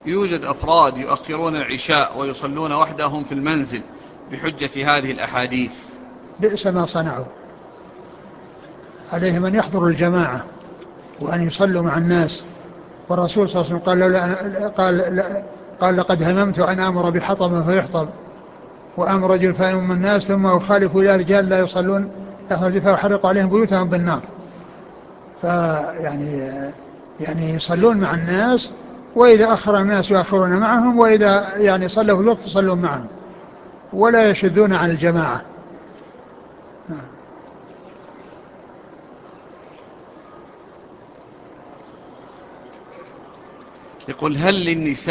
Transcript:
يوجد أفراد يؤخرون العشاء ويصلون وحدهم في المنزل بحجة هذه الأحاديث. بئس ما صنعوا. عليهم أن يحضروا الجماعة وأن يصلوا مع الناس. والرسول صلى الله عليه وسلم قال لقد هممت أن آمر بحطب فيحطب وأمر رجل فيؤم الناس ثم أخالف إلى رجال لا يصلون فيحرق عليهم بيوتهم بالنار. يعني يصلون مع الناس، وإذا أخر الناس يؤخرون معهم، وإذا يعني صلوا في الوقت يصلون معهم، ولا يشذون عن الجماعة. يقول: هل للنساء